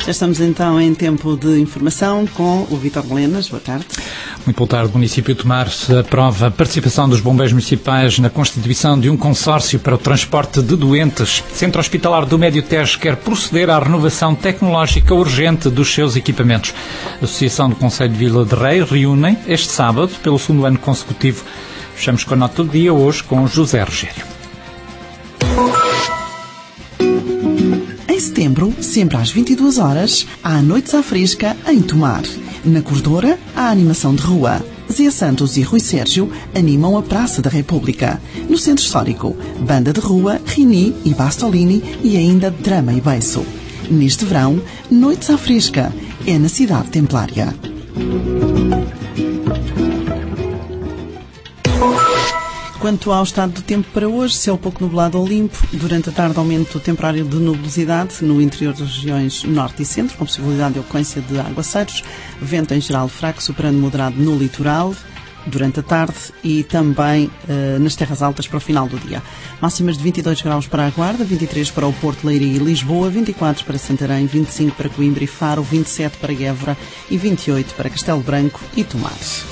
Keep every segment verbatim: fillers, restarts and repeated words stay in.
Já estamos então em tempo de informação com o Vítor Melenas. Boa tarde. Muito boa tarde. O município de Tomar aprova a participação dos bombeiros municipais na constituição de um consórcio para o transporte de doentes. O Centro Hospitalar do Médio Tejo quer proceder à renovação tecnológica urgente dos seus equipamentos. A Associação do Conselho de Vila de Rei reúnem este sábado pelo segundo ano consecutivo. Fechamos com a nota do dia hoje com José Rogério. Em setembro, sempre às vinte e duas horas, há Noites à Fresca em Tomar. Na Corredora, há animação de rua. Zé Santos e Rui Sérgio animam a Praça da República. No Centro Histórico, banda de rua, Rini e Bastolini e ainda drama e beiço. Neste verão, Noites à Fresca. É na Cidade Templária. Quanto ao estado do tempo para hoje, céu pouco nublado ou limpo. Durante a tarde, aumento temporário de nubosidade no interior das regiões norte e centro, com possibilidade de ocorrência de aguaceiros. Vento em geral fraco, superando moderado no litoral, durante a tarde e também uh, nas terras altas para o final do dia. Máximas de vinte e dois graus para a Guarda, vinte e três para o Porto, Leiria e Lisboa, vinte e quatro para Santarém, vinte e cinco para Coimbra e Faro, vinte e sete para Évora e vinte e oito para Castelo Branco e Tomar.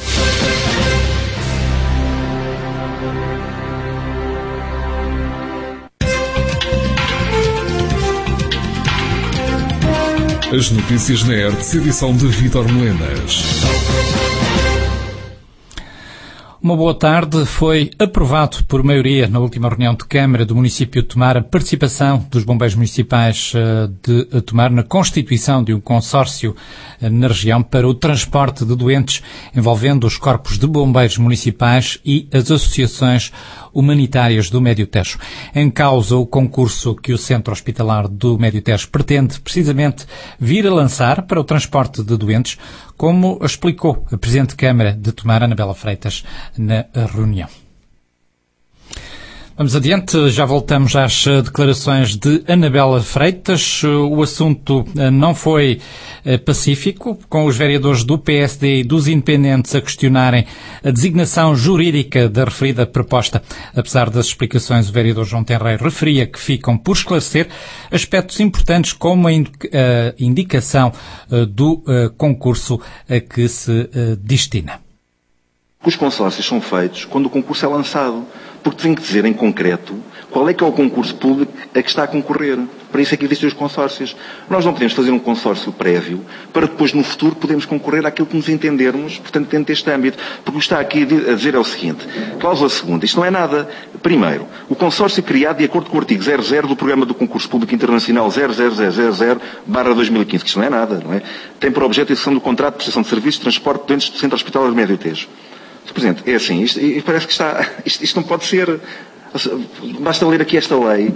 As notícias na R T C, edição de Vítor Melenas. Uma boa tarde. Foi aprovado por maioria na última reunião de Câmara do município de Tomar a participação dos bombeiros municipais de Tomar na constituição de um consórcio na região para o transporte de doentes, envolvendo os corpos de bombeiros municipais e as associações humanitárias do Médio Tejo. Em causa o concurso que o Centro Hospitalar do Médio Tejo pretende precisamente vir a lançar para o transporte de doentes, como explicou a Presidente de Câmara de Tomar, Anabela Freitas, na reunião. Vamos adiante, já voltamos às declarações de Anabela Freitas. O assunto não foi pacífico, com os vereadores do P S D e dos independentes a questionarem a designação jurídica da referida proposta. Apesar das explicações, o vereador João Tenreiro referia que ficam por esclarecer aspectos importantes como a indicação do concurso a que se destina. Os consórcios são feitos quando o concurso é lançado, porque tem que dizer em concreto qual é que é o concurso público a que está a concorrer. Para isso é que existem os consórcios. Nós não podemos fazer um consórcio prévio para depois, no futuro, podermos concorrer àquilo que nos entendermos, portanto, dentro deste âmbito. Porque o que está aqui a dizer é o seguinte, cláusula segunda, isto não é nada. Primeiro, o consórcio criado de acordo com o artigo zero zero do Programa do Concurso Público Internacional zero zero zero zero zero barra dois mil e quinze, que isto não é nada, não é? Tem por objeto a execução do contrato de prestação de serviços de transporte de doentes do Centro Hospitalar do Médio Tejo. senhor Presidente, é assim, isto, isto parece que está, isto, isto não pode ser, basta ler aqui esta lei.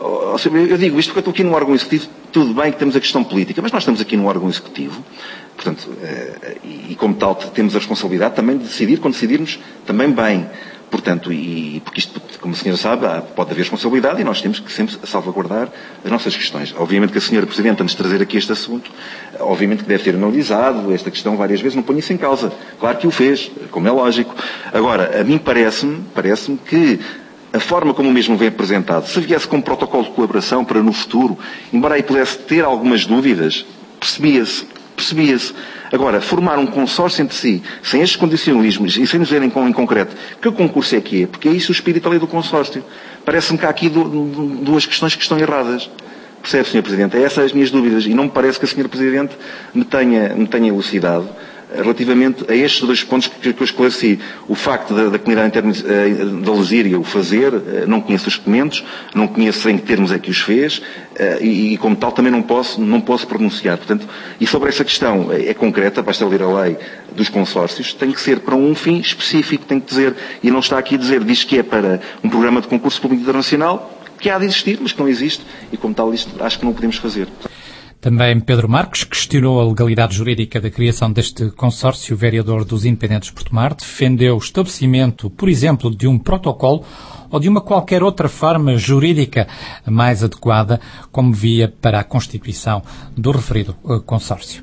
Eu digo isto porque eu estou aqui num órgão executivo, tudo bem que temos a questão política, mas nós estamos aqui num órgão executivo, portanto, e como tal temos a responsabilidade também de decidir, quando decidirmos, também bem. Portanto, e porque isto, como a senhora sabe, pode haver responsabilidade e nós temos que sempre salvaguardar as nossas questões. Obviamente que a senhora Presidente, antes de trazer aqui este assunto, obviamente que deve ter analisado esta questão várias vezes, não ponho isso em causa. Claro que o fez, como é lógico. Agora, a mim parece-me, parece-me que a forma como o mesmo vem apresentado, se viesse com um protocolo de colaboração para no futuro, embora aí pudesse ter algumas dúvidas, percebia-se, percebia-se. Agora, formar um consórcio entre si, sem estes condicionalismos e sem dizerem em concreto que o concurso é que é, porque é isso o espírito ali do consórcio. Parece-me que há aqui duas questões que estão erradas. Percebe, senhor Presidente? É essas as minhas dúvidas e não me parece que a senhora Presidente me tenha, me tenha elucidado relativamente a estes dois pontos que, que eu esclareci. O facto da, da comunidade interna da Lesíria o fazer, não conheço os documentos, não conheço em que termos é que os fez e, e como tal também não posso, não posso pronunciar. Portanto, e sobre essa questão é, é concreta, basta ler a lei dos consórcios, tem que ser para um fim específico, tem que dizer, e não está aqui a dizer, diz que é para um programa de concurso público internacional, que há de existir, mas que não existe, e como tal isto acho que não o podemos fazer. Também Pedro Marques questionou a legalidade jurídica da criação deste consórcio. O vereador dos Independentes por Tomar defendeu o estabelecimento, por exemplo, de um protocolo ou de uma qualquer outra forma jurídica mais adequada como via para a constituição do referido consórcio.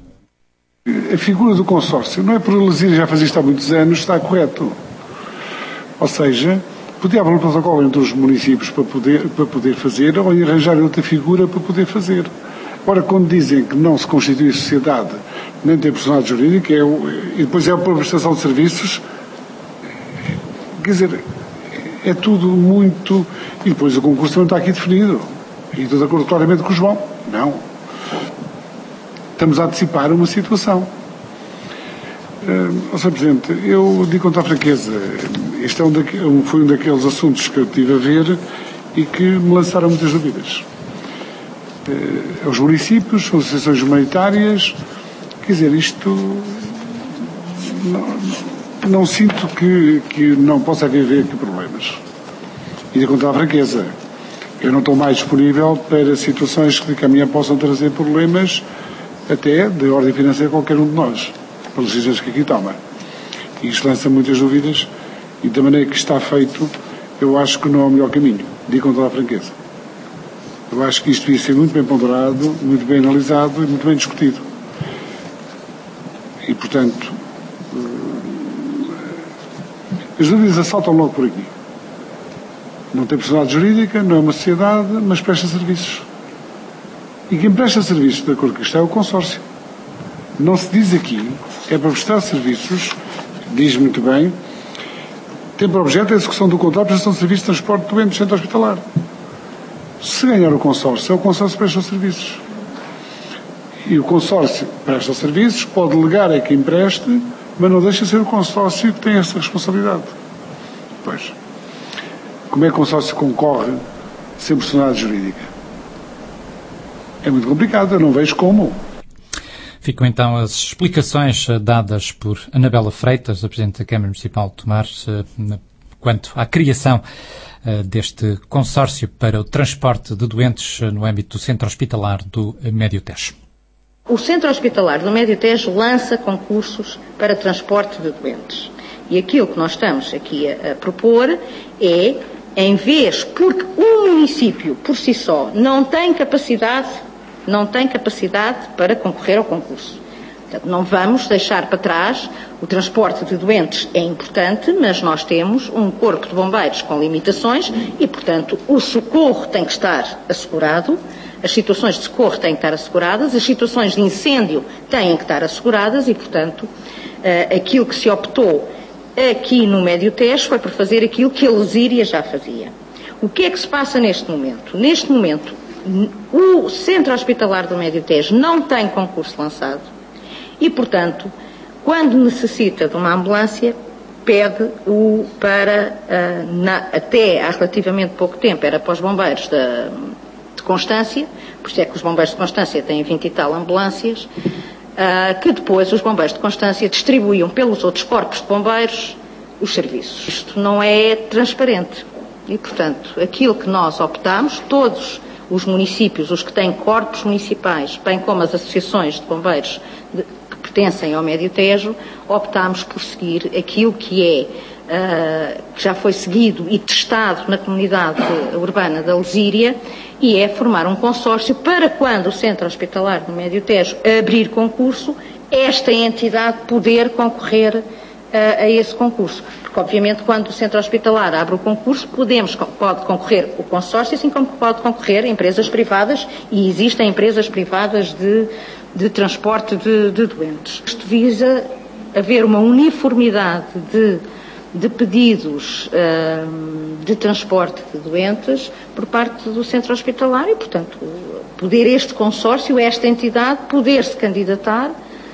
A figura do consórcio, não é por Lesíria já faz isto há muitos anos, está correto. Ou seja, podia haver um protocolo entre os municípios para poder, para poder fazer ou arranjar outra figura para poder fazer. Ora, quando dizem que não se constitui sociedade, nem tem personalidade jurídica, é o, e depois é a prestação de serviços, quer dizer, é tudo muito... E depois o concurso também está aqui definido. E estou de acordo claramente com o João. Não. Estamos a antecipar uma situação. Uh, Senhor Presidente, eu digo com toda a franqueza, este é um daque, foi um daqueles assuntos que eu tive a ver e que me lançaram muitas dúvidas. Uh, os municípios, as associações humanitárias, quer dizer, isto não, não sinto que, que não possa haver aqui problemas. E digo com toda a franqueza, eu não estou mais disponível para situações que a minha possam trazer problemas até de ordem financeira a qualquer um de nós, pelas decisões que aqui toma. E isto lança muitas dúvidas e da maneira que está feito, eu acho que não é o melhor caminho. Digo com toda a franqueza. Eu acho que isto devia ser muito bem ponderado, muito bem analisado e muito bem discutido. E, portanto, as dúvidas assaltam logo por aqui. Não tem personalidade jurídica, não é uma sociedade, mas presta serviços. E quem presta serviços, de acordo com isto, é o consórcio. Não se diz aqui, é para prestar serviços, diz muito bem, tem por objeto a execução do contrato de prestação de serviços de transporte de doentes no centro hospitalar. Se ganhar o consórcio, é o consórcio que presta os serviços. E o consórcio presta os serviços, pode delegar a quem empreste, mas não deixa de ser o consórcio que tem essa responsabilidade. Pois. Como é que o consórcio concorre sem personalidade jurídica? É muito complicado, eu não vejo como. Ficam então as explicações dadas por Anabela Freitas, a Presidente da Câmara Municipal de Tomar, quanto à criação deste consórcio para o transporte de doentes no âmbito do Centro Hospitalar do Médio Tejo. O Centro Hospitalar do Médio Tejo lança concursos para transporte de doentes. E aquilo que nós estamos aqui a, a propor é, em vez, porque o município por si só não tem capacidade, não tem capacidade para concorrer ao concurso. Portanto, não vamos deixar para trás, o transporte de doentes é importante, mas nós temos um corpo de bombeiros com limitações e, portanto, o socorro tem que estar assegurado, as situações de socorro têm que estar asseguradas, as situações de incêndio têm que estar asseguradas e, portanto, aquilo que se optou aqui no Médio Tejo foi por fazer aquilo que a Lesíria já fazia. O que é que se passa neste momento? Neste momento, o Centro Hospitalar do Médio Tejo não tem concurso lançado e, portanto, quando necessita de uma ambulância, pede o para, uh, na, até há relativamente pouco tempo, era para os bombeiros de, de Constância, por isso é que os bombeiros de Constância têm vinte e tal ambulâncias, uh, que depois os bombeiros de Constância distribuíam pelos outros corpos de bombeiros os serviços. Isto não é transparente e, portanto, aquilo que nós optamos, todos os municípios, os que têm corpos municipais, bem como as associações de bombeiros de, que pertencem ao Médio Tejo, optámos por seguir aquilo que é, uh, que já foi seguido e testado na comunidade urbana da Lesíria, e é formar um consórcio para quando o Centro Hospitalar do Médio Tejo abrir concurso, esta entidade poder concorrer uh, a esse concurso. Porque, obviamente, quando o Centro Hospitalar abre o concurso, podemos, pode concorrer o consórcio, assim como pode concorrer empresas privadas, e existem empresas privadas de, de transporte de, de doentes. Isto visa haver uma uniformidade de, de pedidos uh, de transporte de doentes por parte do Centro Hospitalar e, portanto, poder este consórcio, esta entidade, poder se candidatar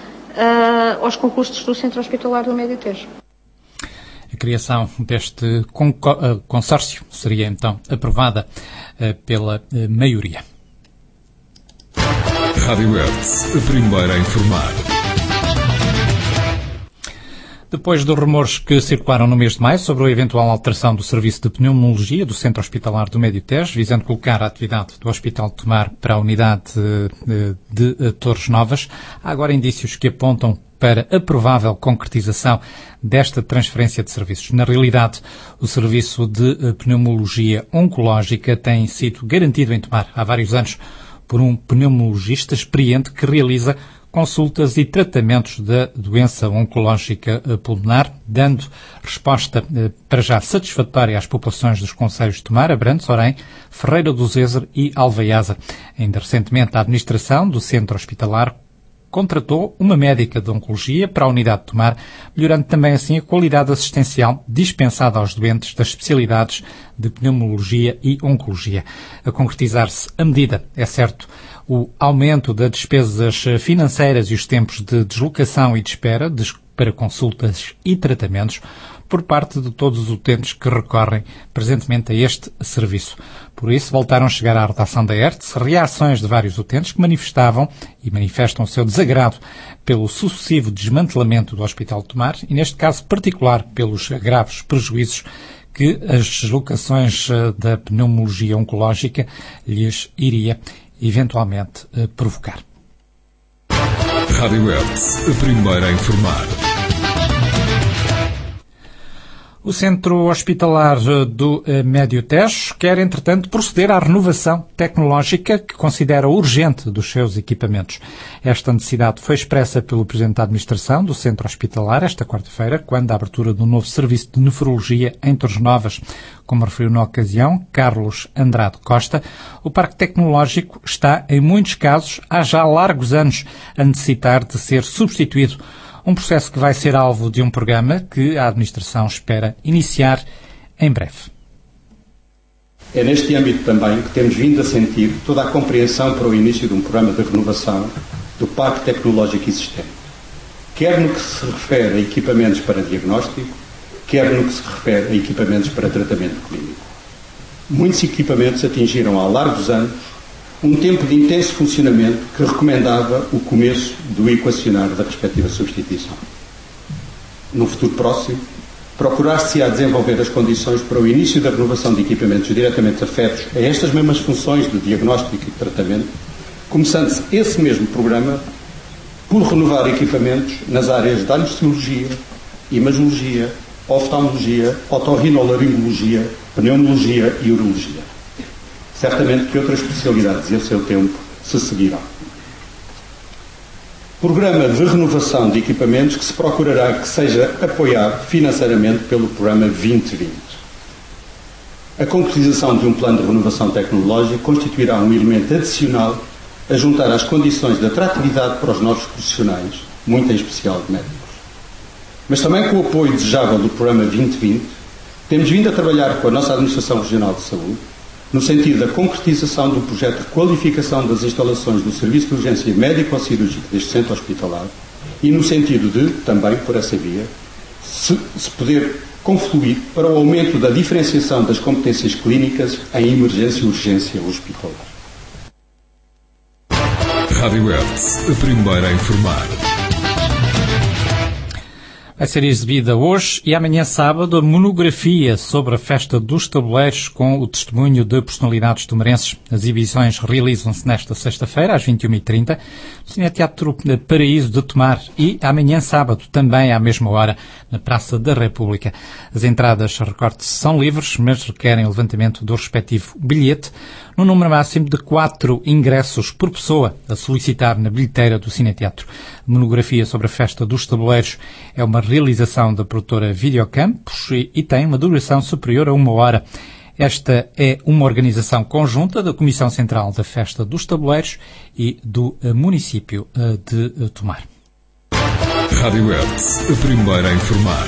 uh, aos concursos do Centro Hospitalar do Médio Tejo. A criação deste consórcio seria então aprovada uh, pela uh, maioria. Rádio Hertz, a primeira a informar. Depois dos rumores que circularam no mês de maio sobre a eventual alteração do serviço de pneumologia do Centro Hospitalar do Médio Tejo, visando colocar a atividade do Hospital de Tomar para a unidade de, de Torres Novas, há agora indícios que apontam para a provável concretização desta transferência de serviços. Na realidade, o serviço de pneumologia oncológica tem sido garantido em Tomar há vários anos, por um pneumologista experiente que realiza consultas e tratamentos da doença oncológica pulmonar, dando resposta para já satisfatória às populações dos concelhos de Tomar, Abrantes, Orém, Ferreira do Zezer e Alvaiasa. Ainda recentemente, a administração do centro hospitalar contratou uma médica de oncologia para a unidade de Tomar, melhorando também assim a qualidade assistencial dispensada aos doentes das especialidades de pneumologia e oncologia. A concretizar-se a medida, é certo, o aumento das despesas financeiras e os tempos de deslocação e de espera para consultas e tratamentos por parte de todos os utentes que recorrem presentemente a este serviço. Por isso, voltaram a chegar à redação da ERTS reações de vários utentes que manifestavam e manifestam o seu desagrado pelo sucessivo desmantelamento do Hospital de Tomar e, neste caso particular, pelos graves prejuízos que as deslocações da pneumologia oncológica lhes iria eventualmente provocar. Rádio ERTS, a primeira a informar. O Centro Hospitalar do Médio Tejo quer, entretanto, proceder à renovação tecnológica que considera urgente dos seus equipamentos. Esta necessidade foi expressa pelo Presidente da Administração do Centro Hospitalar esta quarta-feira, quando a abertura do novo serviço de nefrologia em Torres Novas. Como referiu na ocasião Carlos Andrade Costa, o parque tecnológico está, em muitos casos, há já largos anos, a necessitar de ser substituído. Um processo que vai ser alvo de um programa que a administração espera iniciar em breve. É neste âmbito também que temos vindo a sentir toda a compreensão para o início de um programa de renovação do parque tecnológico existente, quer no que se refere a equipamentos para diagnóstico, quer no que se refere a equipamentos para tratamento clínico. Muitos equipamentos atingiram há largos anos um tempo de intenso funcionamento que recomendava o começo do equacionar da respectiva substituição. No futuro próximo, procurar-se-á desenvolver as condições para o início da renovação de equipamentos diretamente afetos a estas mesmas funções de diagnóstico e tratamento, começando-se esse mesmo programa por renovar equipamentos nas áreas de anestesiologia, imagiologia, oftalmologia, otorrinolaringologia, pneumologia e urologia. Certamente que outras especialidades e a seu tempo se seguirão. Programa de renovação de equipamentos que se procurará que seja apoiado financeiramente pelo Programa vinte vinte. A concretização de um plano de renovação tecnológica constituirá um elemento adicional a juntar às condições de atratividade para os novos profissionais, muito em especial de médicos. Mas também com o apoio desejável do Programa vinte vinte, temos vindo a trabalhar com a nossa Administração Regional de Saúde no sentido da concretização do projeto de qualificação das instalações do Serviço de Urgência Médico-Cirúrgica deste centro hospitalar e no sentido de, também por essa via, se, se poder confluir para o aumento da diferenciação das competências clínicas em emergência e urgência hospitalar. Rádio ERTS, a primeira a informar. Vai ser exibida hoje e amanhã sábado a monografia sobre a Festa dos Tabuleiros com o testemunho de personalidades tomarenses. As exibições realizam-se nesta sexta-feira às vinte e uma e trinta no Cineteatro Paraíso de Tomar e amanhã sábado também à mesma hora na Praça da República. As entradas, recorte-se, são livres, mas requerem o levantamento do respectivo bilhete no número máximo de quatro ingressos por pessoa a solicitar na bilheteira do Cineteatro. A monografia sobre a Festa dos Tabuleiros é uma realização da produtora Videocampos e, e tem uma duração superior a uma hora. Esta é uma organização conjunta da Comissão Central da Festa dos Tabuleiros e do município de Tomar. Rádio ERTS, a primeira a informar.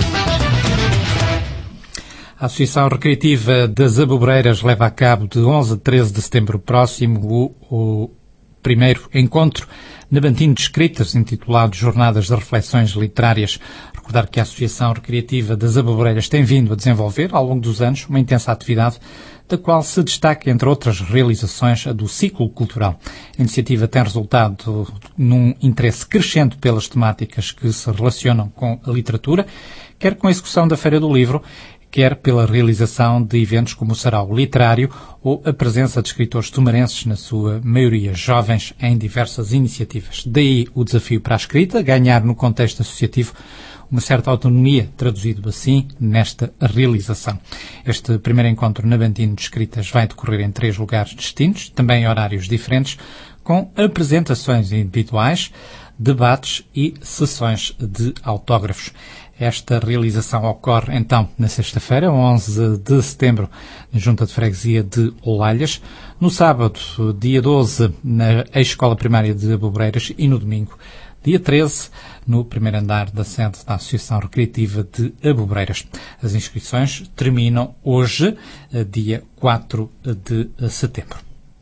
A Associação Recreativa das Aboboreiras leva a cabo de onze a treze de setembro próximo o, o primeiro encontro Nabantinho de Escritas, intitulado Jornadas de Reflexões Literárias. Recordar que a Associação Recreativa das Aboboreiras tem vindo a desenvolver, ao longo dos anos, uma intensa atividade, da qual se destaca, entre outras realizações, a do ciclo cultural. A iniciativa tem resultado num interesse crescente pelas temáticas que se relacionam com a literatura, quer com a execução da Feira do Livro, quer pela realização de eventos como o Sarau Literário ou a presença de escritores tumarenses, na sua maioria jovens, em diversas iniciativas. Daí o desafio para a escrita, ganhar no contexto associativo uma certa autonomia, traduzido assim nesta realização. Este primeiro encontro na Bandino de Escritas vai decorrer em três lugares distintos, também em horários diferentes, com apresentações individuais, debates e sessões de autógrafos. Esta realização ocorre, então, na sexta-feira, onze de setembro, na Junta de Freguesia de Olalhas, no sábado, dia doze, na Escola Primária de Abobreiras e no domingo, dia treze, no primeiro andar da sede da Associação Recreativa de Abobreiras. As inscrições terminam hoje, dia quatro de setembro.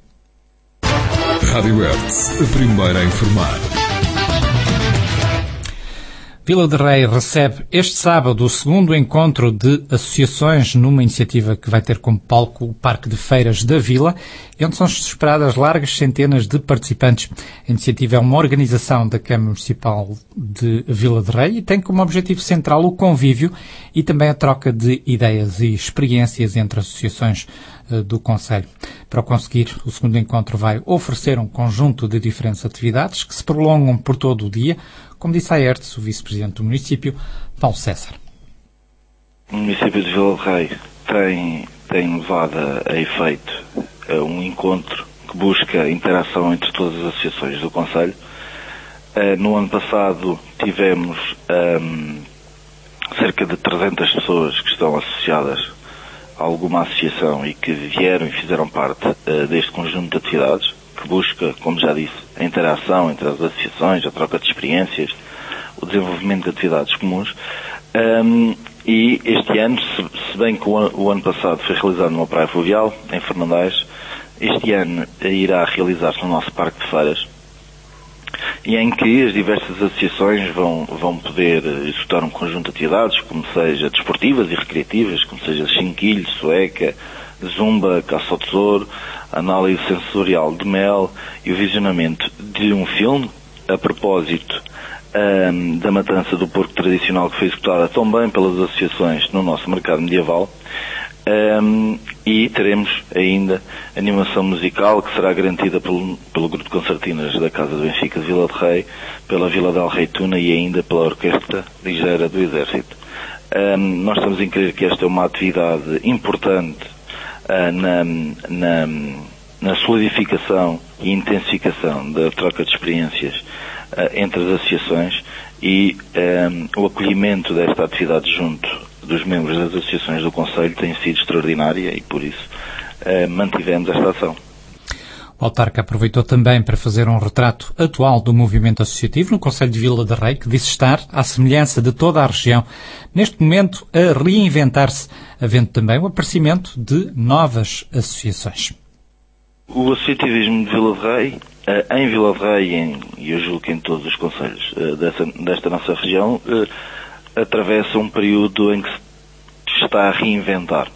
Rádio Hertz, a primeira a informar. Vila de Rei recebe este sábado o segundo encontro de associações numa iniciativa que vai ter como palco o Parque de Feiras da Vila, onde são esperadas largas centenas de participantes. A iniciativa é uma organização da Câmara Municipal de Vila de Rei e tem como objetivo central o convívio e também a troca de ideias e experiências entre associações do concelho. Para o conseguir, o segundo encontro vai oferecer um conjunto de diferentes atividades que se prolongam por todo o dia, como disse a Hertz, o vice-presidente do município, Paulo César. O município de Vila de Rei tem, tem levado a, a efeito a um encontro que busca interação entre todas as associações do concelho. Uh, no ano passado tivemos um, cerca de trezentas pessoas que estão associadas a alguma associação e que vieram e fizeram parte uh, deste conjunto de atividades, que busca, como já disse, a interação entre as associações, a troca de experiências, o desenvolvimento de atividades comuns. Um, e este ano, se, se bem que o, o ano passado foi realizado numa praia fluvial, em Fernandais, este ano irá realizar-se no nosso Parque de Feiras, e em que as diversas associações vão, vão poder executar um conjunto de atividades, como seja desportivas e recreativas, como seja chinquilho, sueca, zumba, caça ao tesouro, análise sensorial de mel e o visionamento de um filme a propósito um, da matança do porco tradicional, que foi executada também pelas associações no nosso mercado medieval. Um, e teremos ainda animação musical que será garantida pelo, pelo grupo de concertinas da Casa do Benfica de Vila de Rei, pela Vila de Alreituna e ainda pela Orquestra Ligeira do Exército. Um, nós estamos em crer que esta é uma atividade importante uh, na, na, na solidificação e intensificação da troca de experiências uh, entre as associações e um, o acolhimento desta atividade junto dos membros das associações do Conselho tem sido extraordinária e, por isso, uh, mantivemos esta ação. O autarca aproveitou também para fazer um retrato atual do movimento associativo no Concelho de Vila de Rei, que disse estar, à semelhança de toda a região, neste momento a reinventar-se, havendo também o aparecimento de novas associações. O associativismo de Vila de Rei, uh, em Vila de Rei e, em, e eu julgo que em todos os concelhos uh, dessa, desta nossa região, uh, atravessa um período em que se está a reinventar.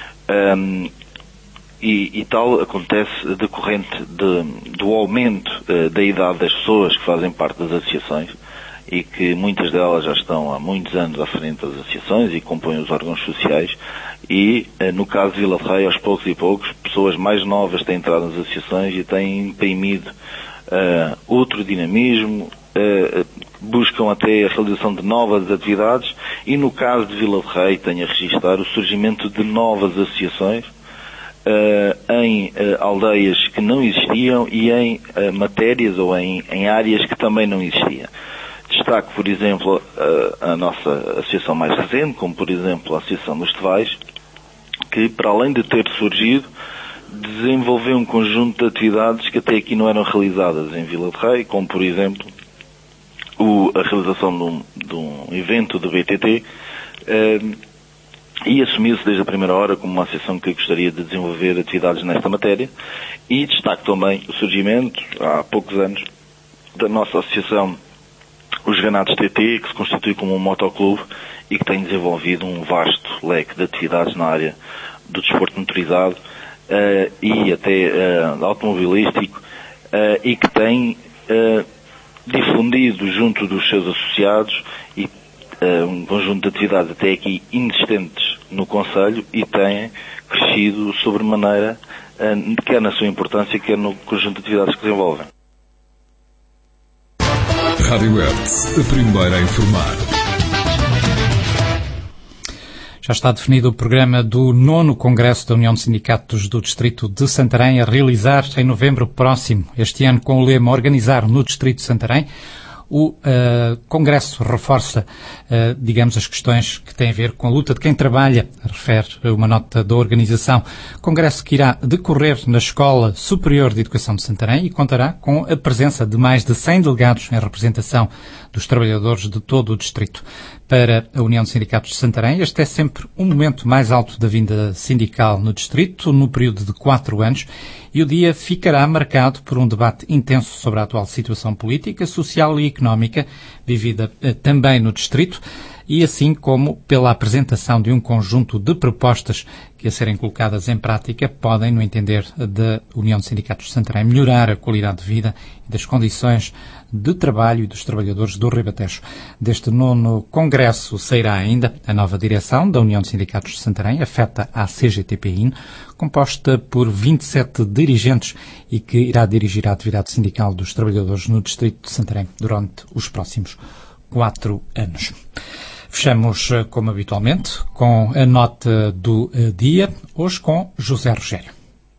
Um, e, e tal acontece decorrente de, do aumento uh, da idade das pessoas que fazem parte das associações e que muitas delas já estão há muitos anos à frente das associações e compõem os órgãos sociais e, uh, no caso de Vila de Rei, aos poucos e poucos, pessoas mais novas têm entrado nas associações e têm imprimido uh, outro dinamismo, Uh, buscam até a realização de novas atividades e, no caso de Vila de Rei, tenho a registrar o surgimento de novas associações uh, em uh, aldeias que não existiam e em uh, matérias ou em, em áreas que também não existiam. Destaco, por exemplo, uh, a nossa associação mais recente, como por exemplo a Associação dos Tevais, que, para além de ter surgido, desenvolveu um conjunto de atividades que até aqui não eram realizadas em Vila de Rei, como por exemplo O, a realização de um, de um evento do B T T eh, e assumiu-se desde a primeira hora como uma associação que gostaria de desenvolver atividades nesta matéria e destaco também o surgimento, há poucos anos, da nossa associação Os Granados T T, que se constitui como um motoclube e que tem desenvolvido um vasto leque de atividades na área do desporto motorizado eh, e até eh, automobilístico eh, e que tem eh, difundido junto dos seus associados e uh, um conjunto de atividades até aqui inexistentes no Conselho e têm crescido sobremaneira, quer na sua importância, quer no conjunto de atividades que desenvolvem. Rádio Hertz, a primeira a informar. Já está definido o programa do nono Congresso da União de Sindicatos do Distrito de Santarém a realizar em novembro próximo, este ano com o lema Organizar no Distrito de Santarém. O uh, Congresso reforça, uh, digamos, as questões que têm a ver com a luta de quem trabalha, refere uma nota da organização. Congresso que irá decorrer na Escola Superior de Educação de Santarém e contará com a presença de mais de cem delegados em representação dos trabalhadores de todo o distrito. Para a União de Sindicatos de Santarém, este é sempre um momento mais alto da vinda sindical no distrito, no período de quatro anos, e o dia ficará marcado por um debate intenso sobre a atual situação política, social e económica vivida eh, também no distrito, e assim como pela apresentação de um conjunto de propostas que, a serem colocadas em prática, podem, no entender da União de Sindicatos de Santarém, melhorar a qualidade de vida e das condições de trabalho e dos trabalhadores do Ribatejo. Deste nono Congresso sairá ainda a nova direção da União de Sindicatos de Santarém, afeta à C G T P I N, composta por vinte e sete dirigentes e que irá dirigir a atividade sindical dos trabalhadores no distrito de Santarém durante os próximos quatro anos. Fechamos, como habitualmente, com a nota do dia, hoje com José Rogério.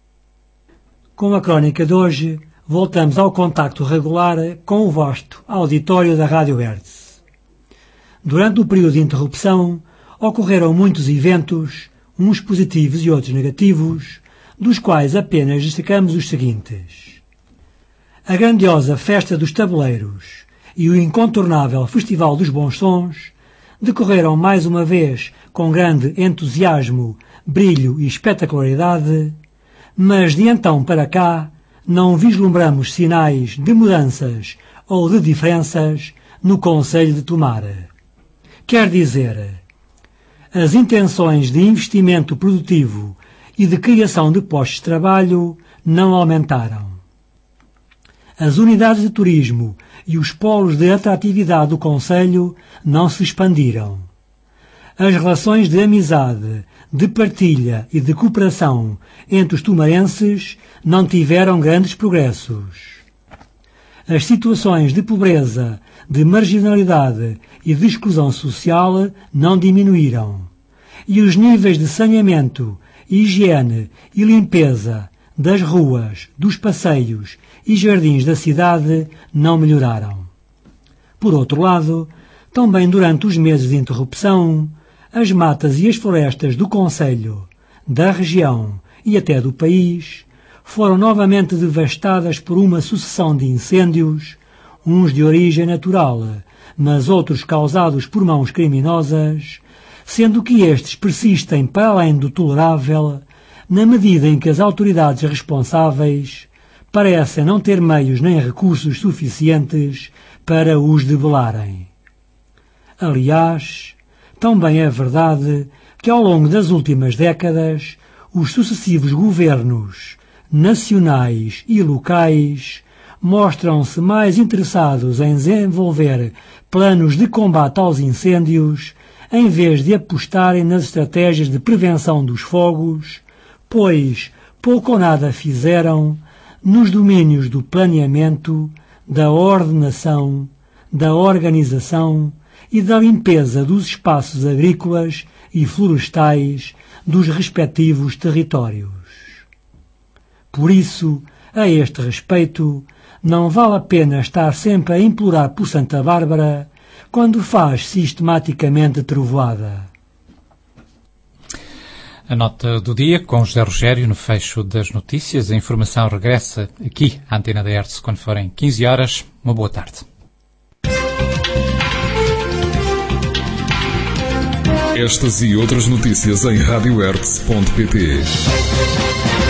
Com a crónica de hoje, voltamos ao contacto regular com o vasto auditório da Rádio Hertz. Durante o período de interrupção, ocorreram muitos eventos, uns positivos e outros negativos, dos quais apenas destacamos os seguintes. A grandiosa Festa dos Tabuleiros e o incontornável Festival dos Bons Sons decorreram mais uma vez com grande entusiasmo, brilho e espetacularidade, mas de então para cá não vislumbramos sinais de mudanças ou de diferenças no Conselho de Tomar. Quer dizer, as intenções de investimento produtivo e de criação de postos de trabalho não aumentaram. As unidades de turismo e os polos de atratividade do Conselho não se expandiram. As relações de amizade, de partilha e de cooperação entre os tomarenses não tiveram grandes progressos. As situações de pobreza, de marginalidade e de exclusão social não diminuíram. E os níveis de saneamento, higiene e limpeza das ruas, dos passeios e jardins da cidade não melhoraram. Por outro lado, também durante os meses de interrupção, as matas e as florestas do Conselho, da região e até do país foram novamente devastadas por uma sucessão de incêndios, uns de origem natural, mas outros causados por mãos criminosas, sendo que estes persistem para além do tolerável, na medida em que as autoridades responsáveis parecem não ter meios nem recursos suficientes para os debelarem. Aliás, também é verdade que ao longo das últimas décadas os sucessivos governos, nacionais e locais, mostram-se mais interessados em desenvolver planos de combate aos incêndios em vez de apostarem nas estratégias de prevenção dos fogos, pois pouco ou nada fizeram nos domínios do planeamento, da ordenação, da organização e da limpeza dos espaços agrícolas e florestais dos respectivos territórios. Por isso, a este respeito, não vale a pena estar sempre a implorar por Santa Bárbara quando faz sistematicamente trovoada. A nota do dia com José Rogério no fecho das notícias. A informação regressa aqui à Antena da Hertz quando forem quinze horas. Uma boa tarde. Estas e outras notícias em rádio hertz ponto pt.